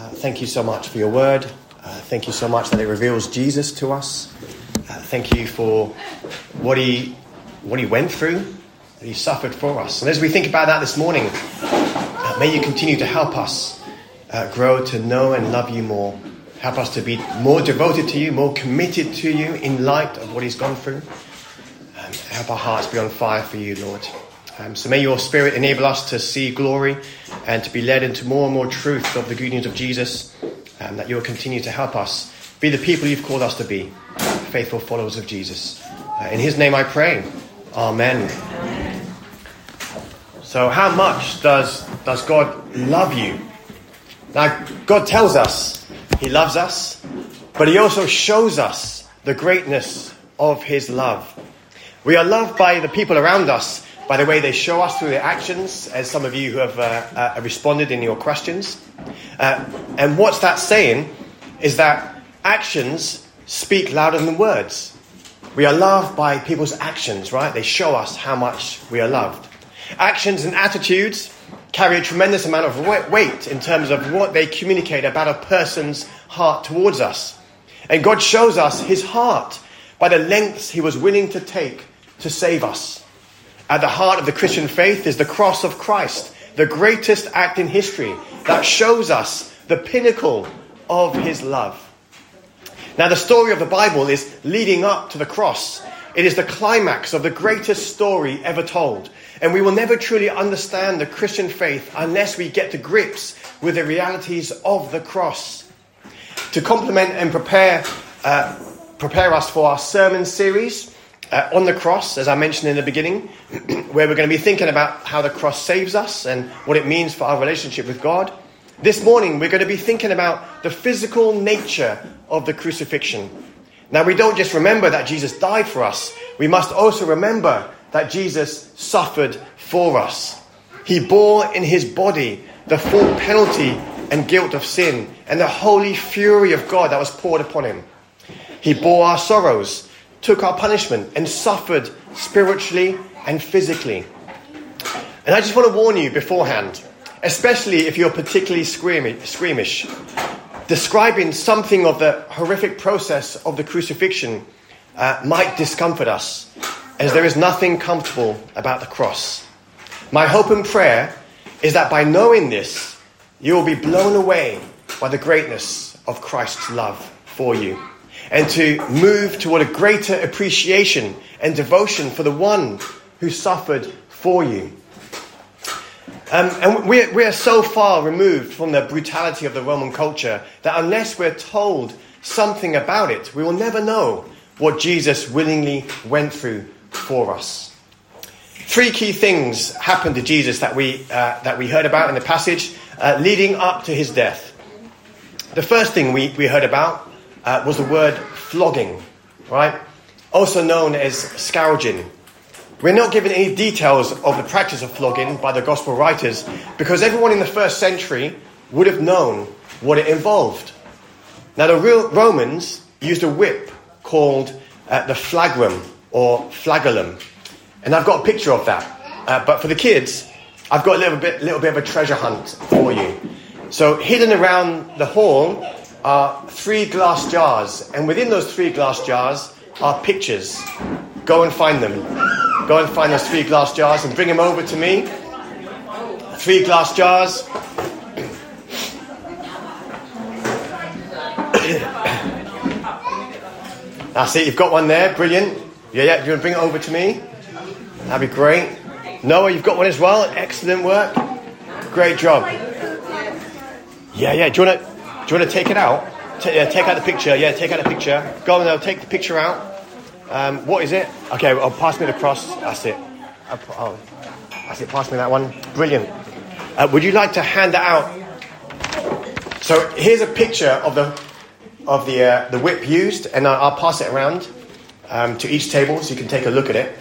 Thank you so much for your word. Thank you so much that it reveals Jesus to us. Thank you for what he went through, that he suffered for us. And as we think about that this morning, may you continue to help us grow to know and love you more. Help us to be more devoted to you, more committed to you in light of what he's gone through. Help our hearts be on fire for you, Lord. So may your Spirit enable us to see glory and to be led into more and more truth of the good news of Jesus, and that you'll continue to help us be the people you've called us to be, faithful followers of Jesus. In his name I pray. Amen. So how much does God love you? Now, God tells us he loves us, but he also shows us the greatness of his love. We are loved by the people around us, by the way they show us through their actions, as some of you who have responded in your questions. And what's that saying is that actions speak louder than words. We are loved by people's actions, right? They show us how much we are loved. Actions and attitudes carry a tremendous amount of weight in terms of what they communicate about a person's heart towards us. And God shows us his heart by the lengths he was willing to take to save us. At the heart of the Christian faith is the cross of Christ, the greatest act in history that shows us the pinnacle of his love. Now, the story of the Bible is leading up to the cross. It is the climax of the greatest story ever told. And we will never truly understand the Christian faith unless we get to grips with the realities of the cross. To complement and prepare us for our sermon series on the cross, as I mentioned in the beginning, where we're going to be thinking about how the cross saves us and what it means for our relationship with God. This morning, we're going to be thinking about the physical nature of the crucifixion. Now, we don't just remember that Jesus died for us. We must also remember that Jesus suffered for us. He bore in his body the full penalty and guilt of sin and the holy fury of God that was poured upon him. He bore our sorrows, took our punishment, and suffered spiritually and physically. And I just want to warn you beforehand, especially if you're particularly squeamish, describing something of the horrific process of the crucifixion might discomfort us, as there is nothing comfortable about the cross. My hope and prayer is that by knowing this, you will be blown away by the greatness of Christ's love for you, and to move toward a greater appreciation and devotion for the one who suffered for you. And we are so far removed from the brutality of the Roman culture that unless we're told something about it, we will never know what Jesus willingly went through for us. Three key things happened to Jesus that we heard about in the passage leading up to his death. The first thing we heard about was the word flogging, right? Also known as scourging. We're not given any details of the practice of flogging by the gospel writers because everyone in the first century would have known what it involved. Now, the real Romans used a whip called the flagrum or flagellum. And I've got a picture of that. But for the kids, I've got a little bit of a treasure hunt for you. So hidden around the hall are 3 glass jars, and within those 3 glass jars are pictures. Go and find them. Go and find those 3 glass jars and bring them over to me. 3 glass jars. That's it, you've got one there, brilliant. Yeah, do you want to bring it over to me? That'd be great. Noah, you've got one as well, excellent work. Great job. Yeah, do you want to take it out? Take out the picture. Yeah, take out the picture. Go on now, take the picture out. What is it? Okay, I'll pass me the cross. That's it. That's it, pass me that one. Brilliant. Would you like to hand that out? So here's a picture of the whip used, and I'll pass it around to each table so you can take a look at it.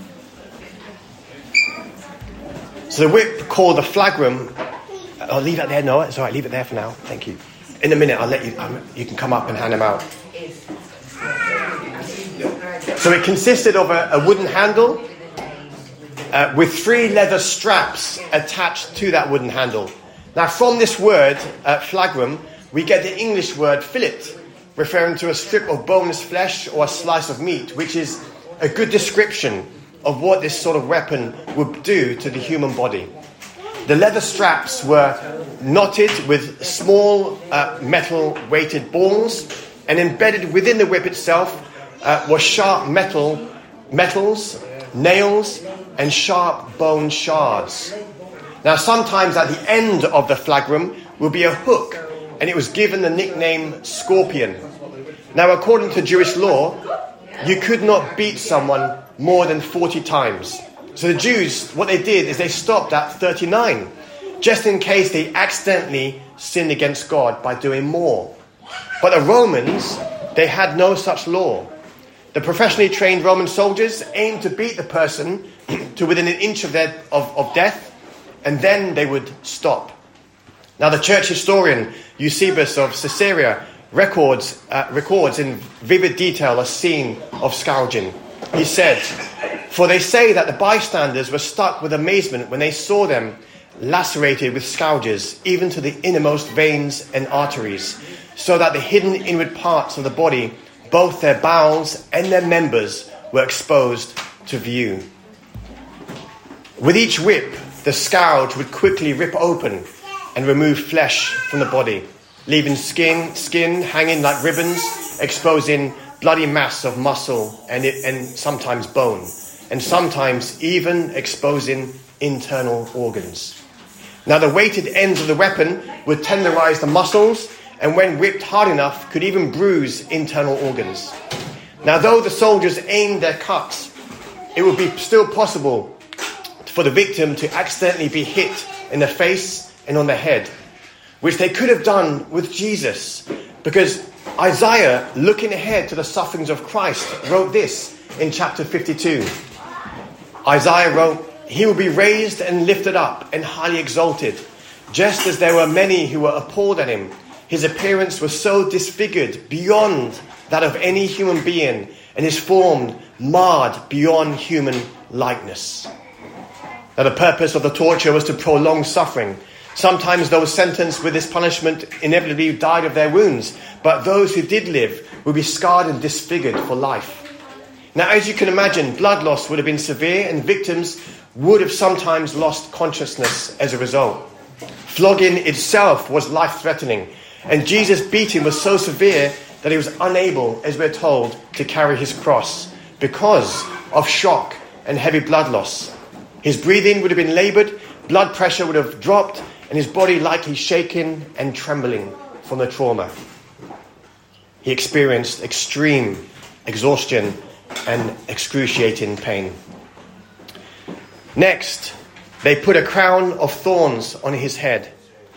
So the whip called the flagrum. I'll leave that there, Noah. It's all right, leave it there for now. Thank you. In a minute, I'll let you. You can come up and hand them out. So it consisted of a wooden handle with 3 leather straps attached to that wooden handle. Now, from this word, flagrum, we get the English word fillet, referring to a strip of boneless flesh or a slice of meat, which is a good description of what this sort of weapon would do to the human body. The leather straps were knotted with small metal weighted balls, and embedded within the whip itself were sharp metals, nails, and sharp bone shards. Now, sometimes at the end of the flagrum will be a hook, and it was given the nickname scorpion. Now, according to Jewish law, you could not beat someone more than 40 times. So the Jews, what they did is they stopped at 39, just in case they accidentally sinned against God by doing more. But the Romans, they had no such law. The professionally trained Roman soldiers aimed to beat the person to within an inch of death, and then they would stop. Now, the church historian Eusebius of Caesarea records in vivid detail a scene of scourging. He said, "For they say that the bystanders were struck with amazement when they saw them lacerated with scourges, even to the innermost veins and arteries, so that the hidden inward parts of the body, both their bowels and their members, were exposed to view." With each whip, the scourge would quickly rip open and remove flesh from the body, leaving skin hanging like ribbons, exposing bloody mass of muscle and sometimes bone, and sometimes even exposing internal organs. Now, the weighted ends of the weapon would tenderize the muscles, and when whipped hard enough, could even bruise internal organs. Now, though the soldiers aimed their cuts, it would be still possible for the victim to accidentally be hit in the face and on the head, which they could have done with Jesus, because Isaiah, looking ahead to the sufferings of Christ, wrote this in chapter 52. Isaiah wrote, "He will be raised and lifted up and highly exalted, just as there were many who were appalled at him. His appearance was so disfigured beyond that of any human being, and his form marred beyond human likeness." Now, the purpose of the torture was to prolong suffering. Sometimes those sentenced with this punishment inevitably died of their wounds, but those who did live would be scarred and disfigured for life. Now, as you can imagine, blood loss would have been severe, and victims would have sometimes lost consciousness as a result. Flogging itself was life-threatening, and Jesus' beating was so severe that he was unable, as we're told, to carry his cross because of shock and heavy blood loss. His breathing would have been laboured, blood pressure would have dropped, and his body likely shaking and trembling from the trauma. He experienced extreme exhaustion and excruciating pain. Next, they put a crown of thorns on his head.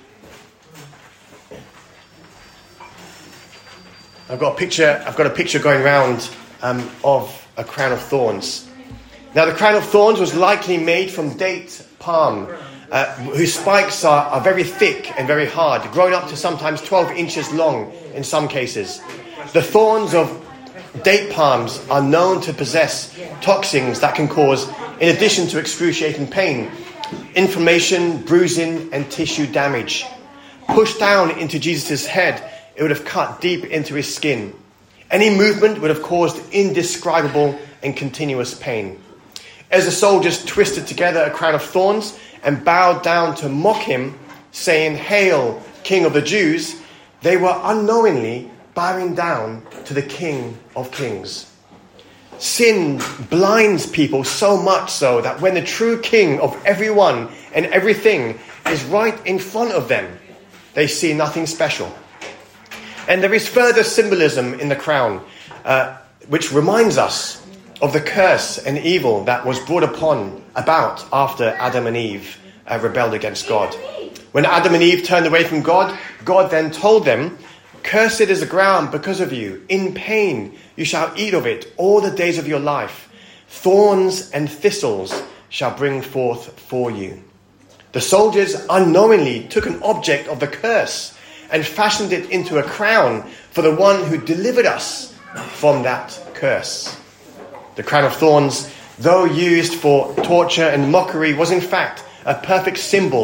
I've got a picture going around of a crown of thorns. Now, the crown of thorns was likely made from date palm, whose spikes are very thick and very hard, growing up to sometimes 12 inches long in some cases. The thorns of date palms are known to possess toxins that can cause, in addition to excruciating pain, inflammation, bruising, and tissue damage. Pushed down into Jesus' head, it would have cut deep into his skin. Any movement would have caused indescribable and continuous pain. As the soldiers twisted together a crown of thorns and bowed down to mock him, saying, "Hail, King of the Jews," they were unknowingly bowing down to the King of Kings. Sin blinds people so much so that when the true King of everyone and everything is right in front of them, they see nothing special. And there is further symbolism in the crown, which reminds us of the curse and evil that was brought about after Adam and Eve rebelled against God. When Adam and Eve turned away from God, God then told them, "Cursed is the ground because of you. In pain you shall eat of it all the days of your life. Thorns and thistles shall bring forth for you." The soldiers unknowingly took an object of the curse and fashioned it into a crown for the one who delivered us from that curse. The crown of thorns, though used for torture and mockery, was in fact a perfect symbol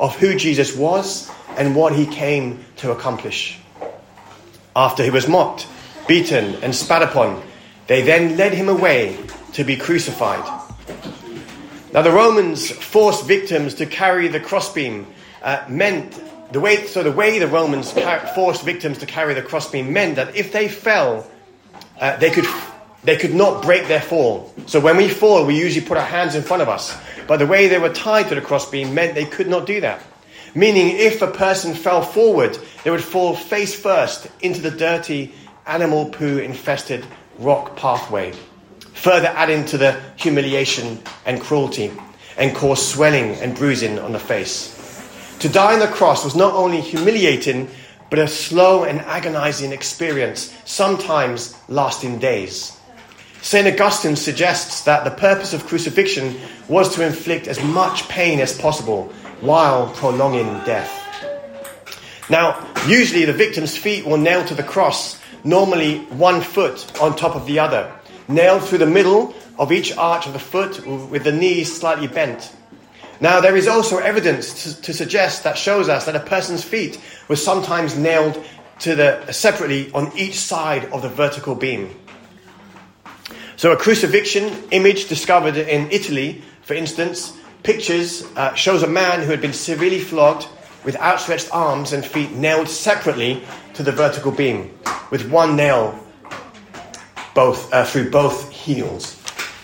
of who Jesus was and what he came to accomplish. After he was mocked, beaten, and spat upon, they then led him away to be crucified. Now the Romans forced victims to carry the crossbeam the way the Romans forced victims to carry the crossbeam meant that if they fell, they could not break their fall. So when we fall, we usually put our hands in front of us. But the way they were tied to the crossbeam meant they could not do that. Meaning if a person fell forward, they would fall face first into the dirty, animal poo infested rock pathway, further adding to the humiliation and cruelty, and cause swelling and bruising on the face. To die on the cross was not only humiliating, but a slow and agonizing experience, sometimes lasting days. St. Augustine suggests that the purpose of crucifixion was to inflict as much pain as possible while prolonging death. Now, usually the victim's feet were nailed to the cross, normally one foot on top of the other, nailed through the middle of each arch of the foot with the knees slightly bent. Now, there is also evidence to suggest that shows us that a person's feet were sometimes nailed separately on each side of the vertical beam. So a crucifixion image discovered in Italy, for instance, shows a man who had been severely flogged with outstretched arms and feet nailed separately to the vertical beam, with one nail through both heels.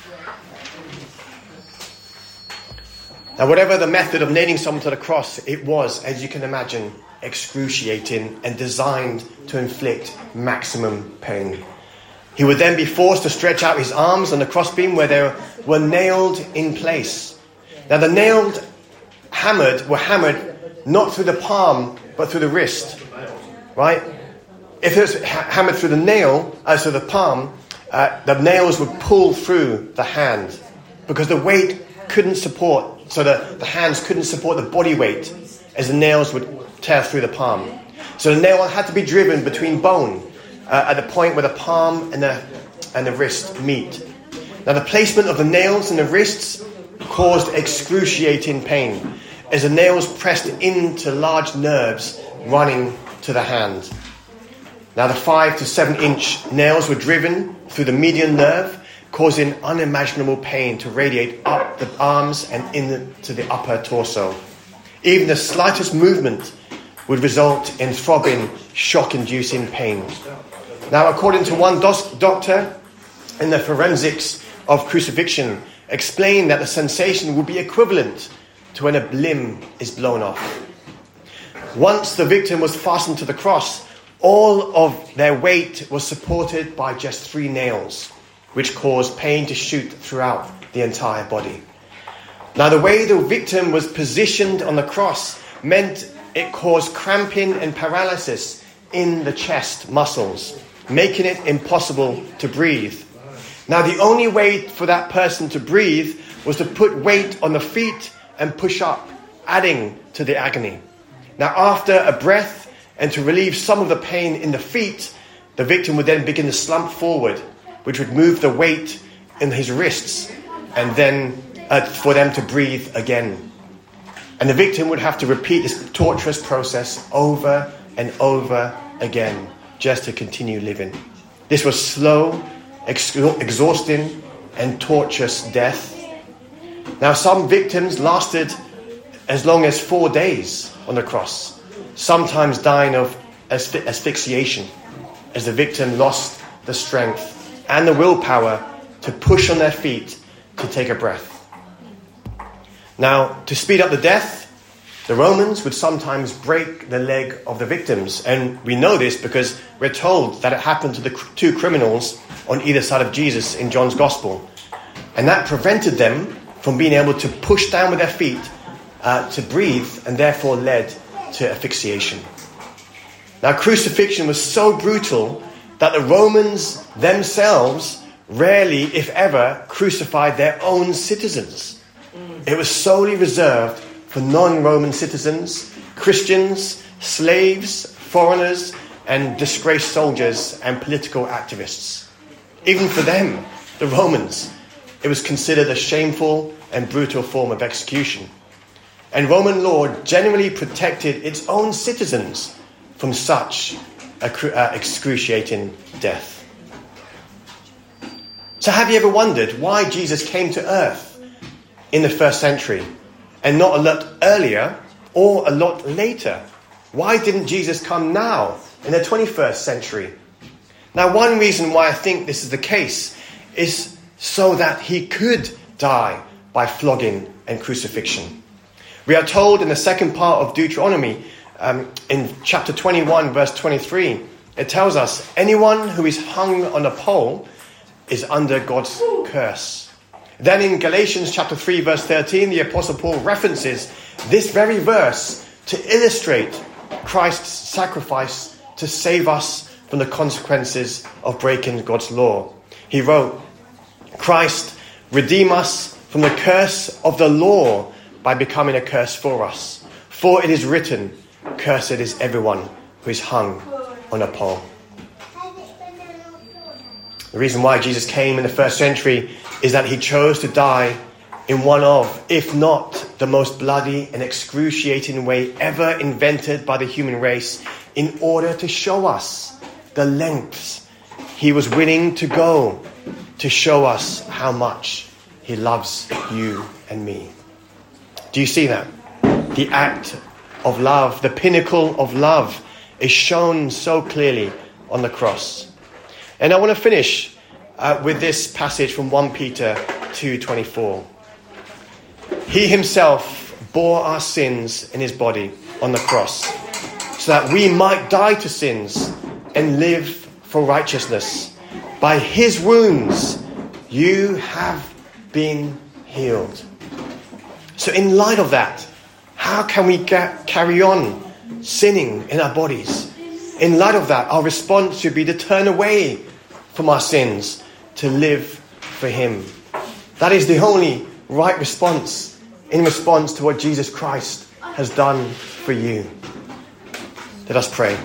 Now, whatever the method of nailing someone to the cross, it was, as you can imagine, excruciating and designed to inflict maximum pain. He would then be forced to stretch out his arms on the crossbeam where they were nailed in place. Now, the nails were hammered not through the palm, but through the wrist, right? If it was hammered through the palm, the nails would pull through the hand because the weight couldn't support. So the hands couldn't support the body weight as the nails would tear through the palm. So the nail had to be driven between bone at the point where the palm and the wrist meet. Now the placement of the nails in the wrists caused excruciating pain as the nails pressed into large nerves running to the hand. Now the 5 to 7 inch nails were driven through the median nerve, causing unimaginable pain to radiate up the arms and into the upper torso. Even the slightest movement would result in throbbing, shock-inducing pain. Now, according to one doctor in the forensics of crucifixion, explained that the sensation would be equivalent to when a limb is blown off. Once the victim was fastened to the cross, all of their weight was supported by just 3 nails, which caused pain to shoot throughout the entire body. Now, the way the victim was positioned on the cross meant it caused cramping and paralysis in the chest muscles, making it impossible to breathe. Now, the only way for that person to breathe was to put weight on the feet and push up, adding to the agony. Now, after a breath and to relieve some of the pain in the feet, the victim would then begin to slump forward, which would move the weight in his wrists, and then for them to breathe again. And the victim would have to repeat this torturous process over and over again, just to continue living. This was slow, exhausting, and torturous death. Now, some victims lasted as long as 4 days on the cross, sometimes dying of asphyxiation, as the victim lost the strength and the willpower to push on their feet to take a breath. Now, to speed up the death, the Romans would sometimes break the leg of the victims. And we know this because we're told that it happened to the 2 criminals on either side of Jesus in John's Gospel. And that prevented them from being able to push down with their feet to breathe, and therefore led to asphyxiation. Now, crucifixion was so brutal that the Romans themselves rarely, if ever, crucified their own citizens. It was solely reserved for non-Roman citizens, Christians, slaves, foreigners, and disgraced soldiers and political activists. Even for them, the Romans, it was considered a shameful and brutal form of execution. And Roman law generally protected its own citizens from such excruciating death. So have you ever wondered why Jesus came to earth in the first century and not a lot earlier or a lot later? Why didn't Jesus come now in the 21st century? Now, one reason why I think this is the case is so that he could die by flogging and crucifixion. We are told in the second part of Deuteronomy, in chapter 21, verse 23, it tells us, anyone who is hung on a pole is under God's curse. Then in Galatians chapter 3, verse 13, the Apostle Paul references this very verse to illustrate Christ's sacrifice to save us from the consequences of breaking God's law. He wrote, Christ redeemed us from the curse of the law by becoming a curse for us. For it is written, cursed is everyone who is hung on a pole. The reason why Jesus came in the first century is that he chose to die in one of, if not the most bloody and excruciating way ever invented by the human race, in order to show us the lengths he was willing to go to show us how much he loves you and me. Do you see that? The act of love, the pinnacle of love, is shown so clearly on the cross. And I want to finish with this passage from 1 Peter 2:24. He himself bore our sins in his body on the cross, so that we might die to sins and live for righteousness. By his wounds you have been healed. So in light of that, how can we carry on sinning in our bodies? In light of that, our response should be to turn away from our sins, to live for him. That is the only right response in response to what Jesus Christ has done for you. Let us pray.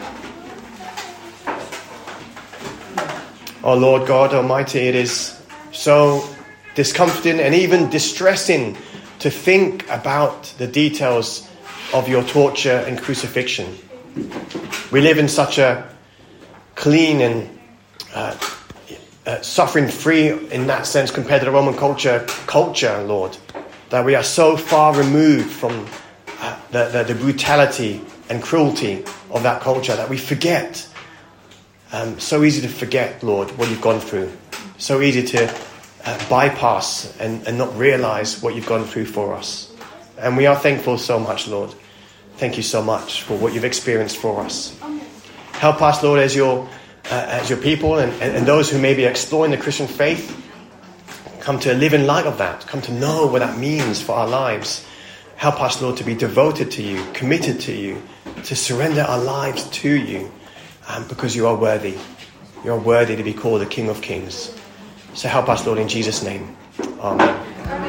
Oh Lord God Almighty, it is so discomforting and even distressing to think about the details of your torture and crucifixion. We live in such a clean and suffering-free, in that sense, compared to the Roman culture, Lord, that we are so far removed from the brutality and cruelty of that culture that we forget. So easy to forget, Lord, what you've gone through. So easy to bypass and not realize what you've gone through for us. And we are thankful so much, Lord. Thank you so much for what you've experienced for us. Help us, Lord, as your people and those who may be exploring the Christian faith, come to live in light of that, come to know what that means for our lives. Help us, Lord, to be devoted to you, committed to you, to surrender our lives to you, because you are worthy. You are worthy to be called the King of Kings. So help us, Lord, in Jesus' name. Amen.